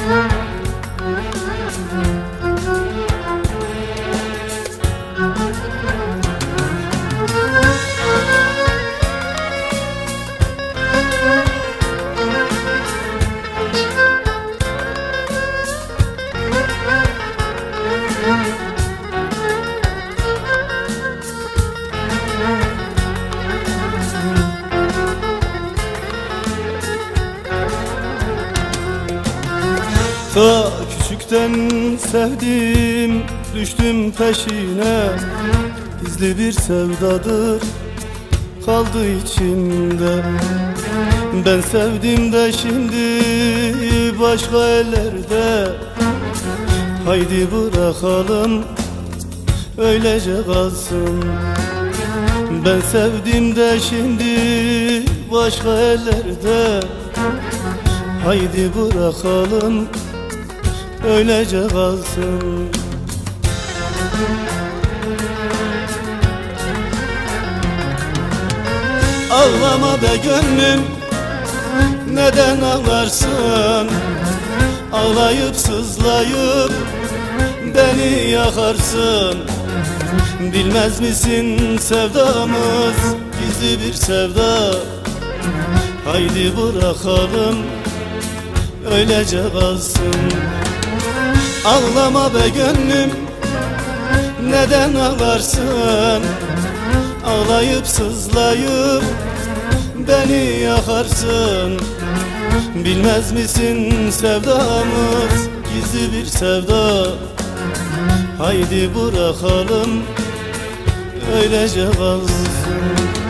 Ta küçükten sevdim, düştüm peşine. Gizli bir sevdadır, kaldı içimde. Ben sevdim de şimdi başka ellerde. Haydi bırakalım, öylece kalsın. Ben sevdim de şimdi başka ellerde. Haydi bırakalım, öylece kalsın. Ağlama be gönlüm, neden ağlarsın? Ağlayıp sızlayıp beni yakarsın. Bilmez misin sevdamız gizli bir sevda. Haydi bırakalım, öylece kalsın. Ağlama be gönlüm, neden ağlarsın? Ağlayıp sızlayıp beni yakarsın. Bilmez misin sevdamız gizli bir sevda. Haydi bırakalım, öylece kalsın.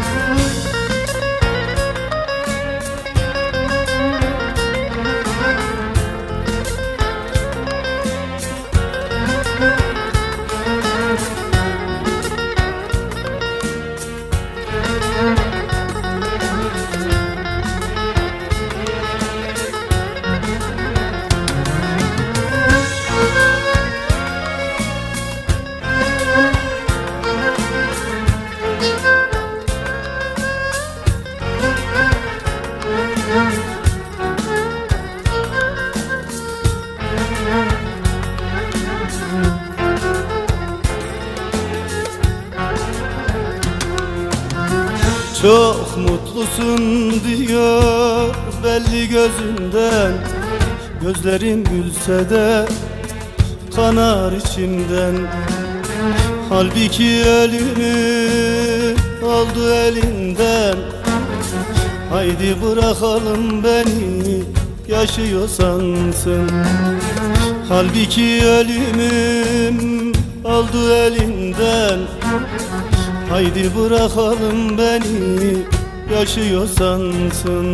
Çok mutlusun diyor belli gözünden. Gözlerin gülse de kanar içimden. Halbuki ölümü aldı elinden. Haydi bırakalım beni, yaşıyor sansın. Halbuki ölümüm aldı elinden. Haydi bırakalım beni, yaşıyor sansın.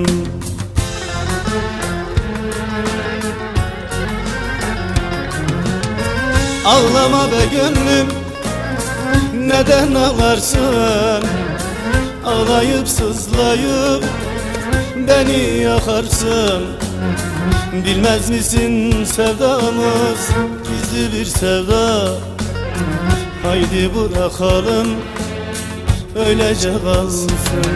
Ağlama be gönlüm, neden ağlarsın? Ağlayıp sızlayıp beni yakarsın. Bilmez misin sevdamız gizli bir sevda. Haydi bırakalım, öylece kalsın.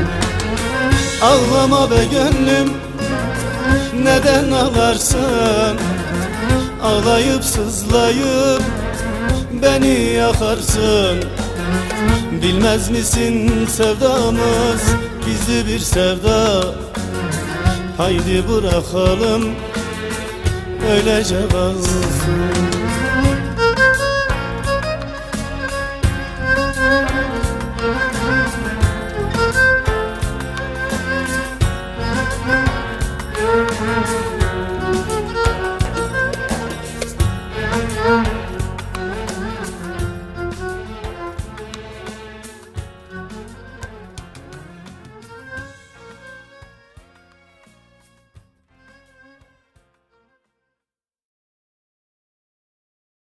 Ağlama be gönlüm, neden ağlarsın? Ağlayıp sızlayıp beni yakarsın. Bilmez misin sevdamız gizli bir sevda. Haydi bırakalım, öylece kalsın.